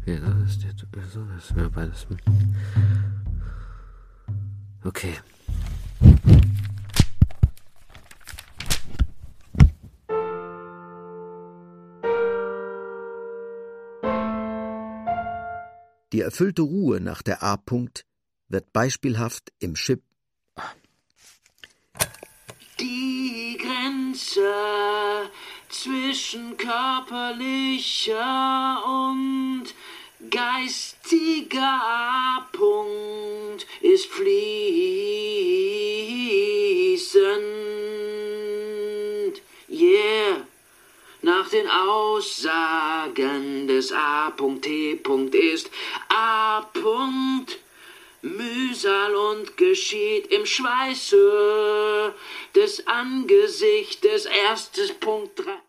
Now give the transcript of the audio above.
Okay, das ist das wäre beides. Okay. Die erfüllte Ruhe nach der A-Punkt wird beispielhaft im Chip Die Grenze zwischen körperlicher und geistiger A-Punkt ist fließend. Yeah. Nach den Aussagen des A.T. ist A-Punkt Mühsal und geschieht im Schweiße des Angesichtes. Erstes Punkt 3.